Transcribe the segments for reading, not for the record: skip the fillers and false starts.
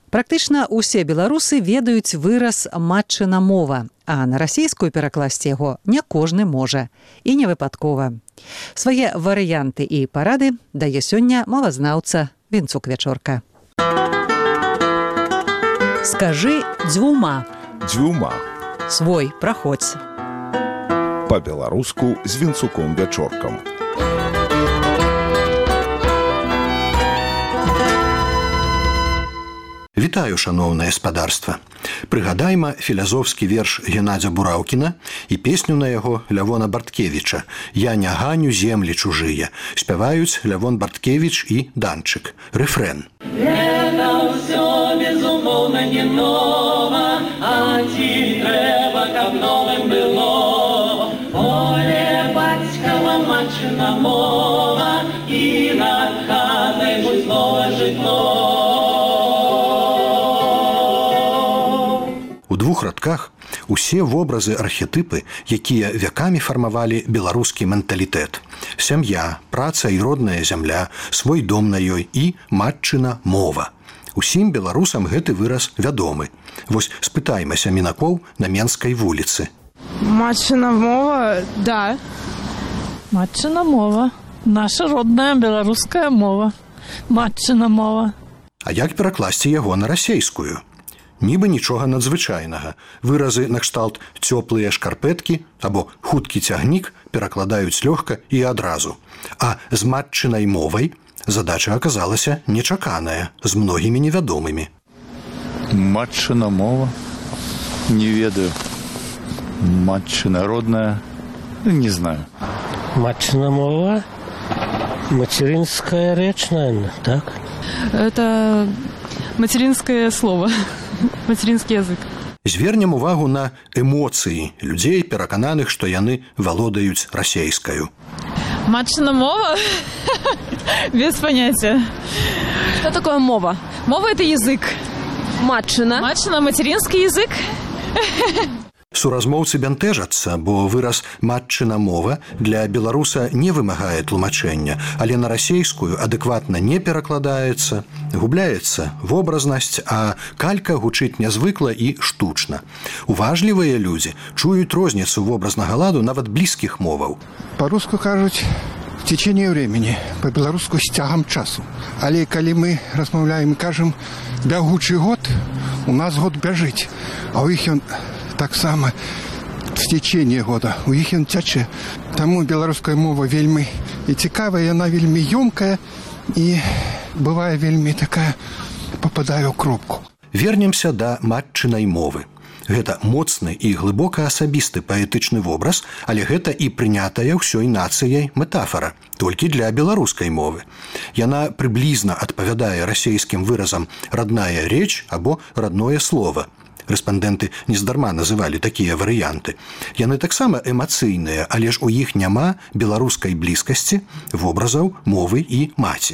Практычна ўсе беларусы ведаюць выраз «матчына мова», а на расійскую перакласці яго не кожны можа. І не выпадкова. Свае варыянты і парады дае сёння мовазнаўца Вінцук Вячорка. Скажы дзвюма. Дзвюма. Свой праходзь. Па-беларуску з Вінцуком Вячоркам. Вітаю, шаноўнае спадарства. Прыгадайма філязофскі верш Геннадзя Бураўкіна і песню на яго Лявона Барткевіча «Я не ганю землі чужыя». Спяваюць Лявон Барткевіч і Данчык. Рэфрэн. Гэта ўсё безумоўна не нова, а ці трэба, каб новым было. Поле бацькава матчына мова, і над хатай будь слова жытло. У двух радках усе вобразы архетыпы, якія вякамі фармавалі беларускі менталітэт. Сям'я, праца і родная зямля, свой дом на ёй і матчына мова. Усім беларусам гэты выраз вядомы. Вось спытаймася мінакоў на Менскай вуліцы. Матчына мова, да. Матчына мова. Наша родная беларуская мова. Матчына мова. А як перакласці яго на расейскую? Нібы нічога надзвычайнага. Выразы накшталт «цёплыя шкарпэткі» або «хуткі цягнік» перакладаюць лёгка і адразу. А з матчынай мовай задача аказалася нечаканая, з многімі невядомымі. Матчына мова? Не ведаю. Матчына родная? Не знаю. Матчына мова? Материнская речь, наверное, так? Это материнское слово. Материнский язык. Звернем увагу на эмоцыі людзей, перакананых, што яны валодаюць расейскаю. Матчына мова? Без понятия. Что такое мова? Мова – это язык. Матчына? Матчына – материнский язык. Суразмоўцы бянтэжацца, бо выраз «матчына мова» для беларуса не вымагае тлумачэння, але на расейскую адэкватна не перакладаецца, губляецца вобразнасць, а калька гучыць нязвыкла і штучна. Уважлівыя людзі чуюць розніцу вобразнага ладу нават блізкіх моваў. Па-руску кажуць «в течение времени», па-беларуску «з цягам часу». Але калі мы размаўляем і кажам «бягучы год», у нас год бяжыць, а ў іх ён таксама в течение года. У іх ён цячэ. Таму беларуская мова вельмі і цікавая, яна вельмі ёмкая і бывае вельмі такая, попадае ў кропку. Вернемся да матчынай мовы. Гэта моцны і глыбока асабісты паэтычны вобраз, але гэта і прынятая ўсёй нацыяй метафора, толькі для беларускай мовы. Яна прыблізна адпавядае расейскім выразам «родная речь» або «родное слово». Рэспандэнты нездарма называлі такія варыянты. Яны таксама эмацыйныя, але ж у іх няма беларускай блізкасці, вобразаў, мовы і маці.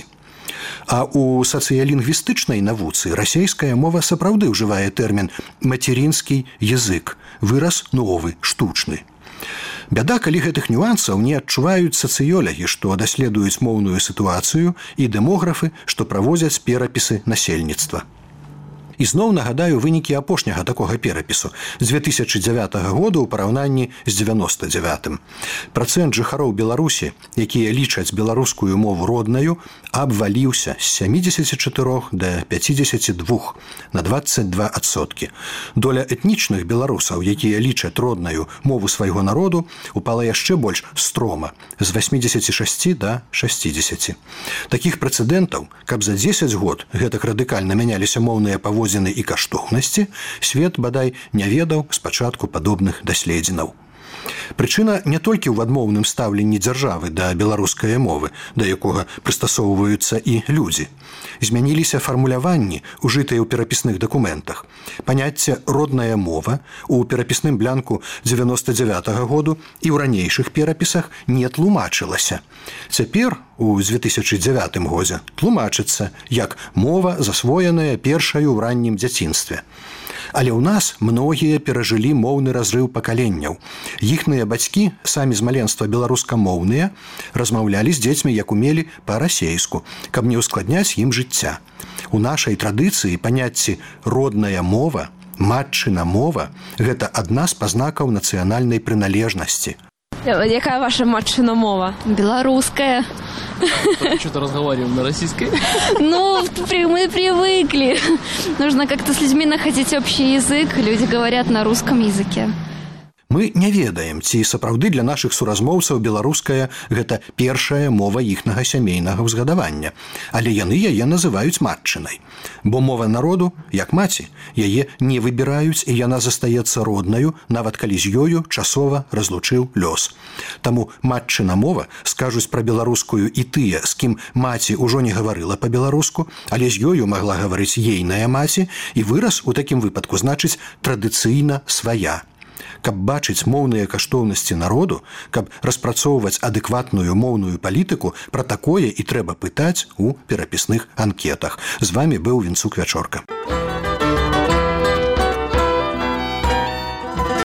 А у сацыялінгвістычнай навуцы расейская мова сапраўды ўжывае тэрмін «материнский язык», выраз новы, штучны. Бяда, калі гэтых нюансаў не адчуваюць сацыёлагі, што даследуюць моўную сітуацыю, і дэмографы, што праводзяць перапісы насельніцтва. І зноў нагадаю вынікі апошняга такога перапісу з 2009 года ў параўнанні з 99-м. Працэнт жыхароў Беларусі, якія лічаць беларускую мову роднаю, абваліўся з 74 да 52 на 22%. Доля этнічных беларусаў, якія лічаць роднаю мову свайго народу, упала яшчэ больш строма з 86 да 60. Такіх прэцэдэнтаў, каб за 10 год гэтак радыкальна мяняліся моўныя паводзіны і каштоўнасці, свет, бадай, не ведаў спачатку падобных даследзінаў. Прычына не толькі ў адмоўным стаўленні дзяржавы да беларускай мовы, да якога прыстасоўваюцца і людзі. Змяніліся фармуляванні, ужытыя ў перапісных дакументах. Паняцце «родная мова» у перапісным бланку 99-го году і ў ранейшых перапісах не тлумачылася. Цяпер, у 2009 годзе, тлумачыцца як мова, засвоеная першаю ў раннім дзяцінстве. Але ў нас многія перажылі моўны разрыў пакаленняў. Іхныя бацькі, самі з маленства беларускамоўныя, размаўлялі з дзецьмі, як умелі, па-расейску, каб не ўскладняць ім жыцця. У нашай традыцыі паняцці родная мова, матчына мова – гэта адна з пазнакаў нацыянальнай прыналежнасці. Якая ваша матчына мова? Белорусская. Что-то разговариваем на российской. Ну, мы привыкли. Нужно как-то с людьми находить общий язык. Люди говорят на русском языке. Мы не ведаем, ці сапраўды для нашых суразмоўцаў беларуская гэта першая мова іхнага сямейнага ўзгадавання, але яны яе называюць матчынай. Бо мова народу, як маці, яе не выбіраюць, і яна застаецца роднаю, нават калі з ёю часова разлучыў лёс. Таму матчына мова скажуць пра беларускую і тыя, з кім маці ўжо не гаварыла па-беларуску, але з ёю магла гаварыць ейная маці, і выраз у такім выпадку значыць традыцыйна свая. Каб бачыць моўныя каштоўнасці народу, каб распрацоўваць адэкватную моўную палітыку, пра такое і трэба пытаць у перапісных анкетах. З вамі быў Вінцук Вячорка.